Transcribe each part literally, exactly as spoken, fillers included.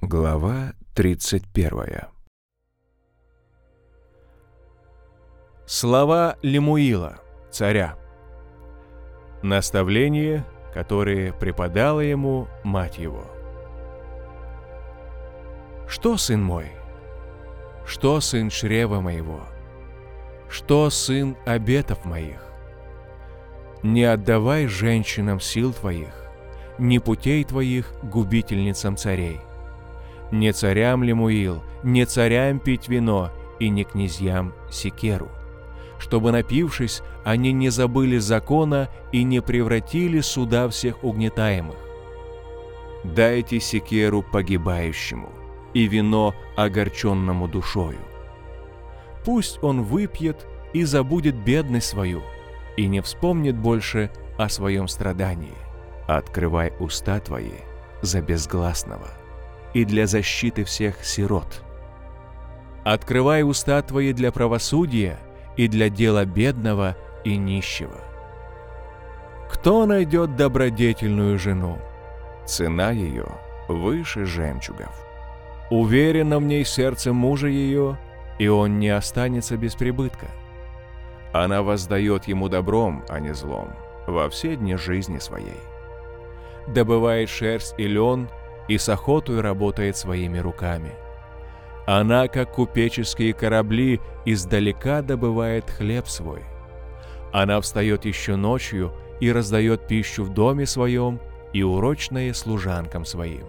Глава тридцать первая. Слова Лемуила, царя. Наставление, которое преподала ему мать его. Что, сын мой? Что, сын чрева моего? Что, сын обетов моих? Не отдавай женщинам сил твоих, ни путей твоих губительницам царей. Не царям Лемуил, не царям пить вино, и не князьям секеру, чтобы, напившись, они не забыли закона и не превратили суда всех угнетаемых. Дайте секеру погибающему и вино огорченному душою. Пусть он выпьет и забудет бедность свою, и не вспомнит больше о своем страдании. Открывай уста твои за безгласного и для защиты всех сирот. Открывай уста твои для правосудия и для дела бедного и нищего. Кто найдет добродетельную жену? Цена ее выше жемчугов. Уверенно в ней сердце мужа ее, и он не останется без прибытка. Она воздает ему добром, а не злом, во все дни жизни своей. Добывает шерсть и лен, и с охотой работает своими руками. Она, как купеческие корабли, издалека добывает хлеб свой. Она встает еще ночью и раздает пищу в доме своем и урочное служанкам своим.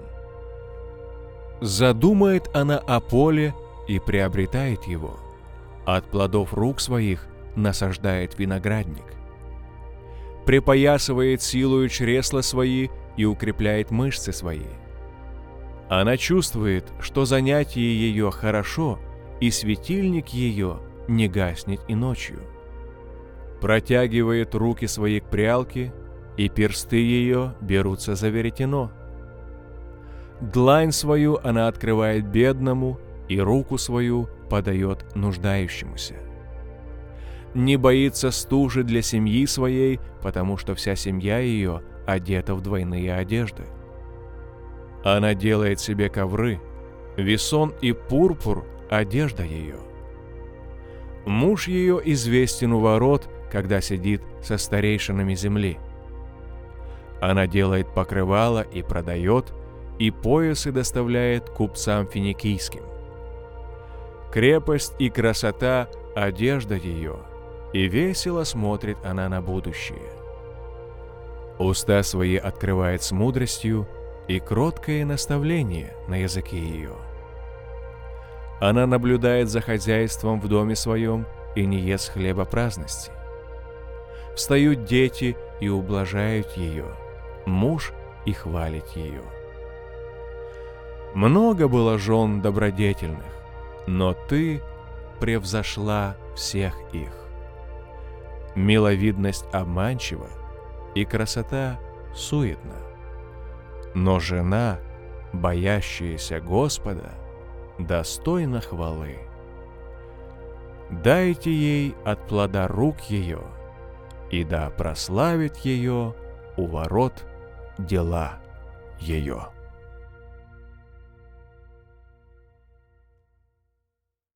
Задумает она о поле и приобретает его. От плодов рук своих насаждает виноградник. Припоясывает силою чресла свои и укрепляет мышцы свои. Она чувствует, что занятие ее хорошо, и светильник ее не гаснет и ночью. Протягивает руки свои к прялке, и персты ее берутся за веретено. Длань свою она открывает бедному, и руку свою подает нуждающемуся. Не боится стужи для семьи своей, потому что вся семья ее одета в двойные одежды. Она делает себе ковры, весон и пурпур — одежда ее. Муж ее известен у ворот, когда сидит со старейшинами земли. Она делает покрывало и продает, и поясы доставляет купцам финикийским. Крепость и красота — одежда ее, и весело смотрит она на будущее. Уста свои открывает с мудростью, и кроткое наставление на языке ее. Она наблюдает за хозяйством в доме своем и не ест хлеба праздности. Встают дети и ублажают ее, муж и хвалит ее. Много было жен добродетельных, но ты превзошла всех их. Миловидность обманчива, и красота суетна. Но жена, боящаяся Господа, достойна хвалы. Дайте ей от плода рук ее, и да прославит ее у ворот дела ее.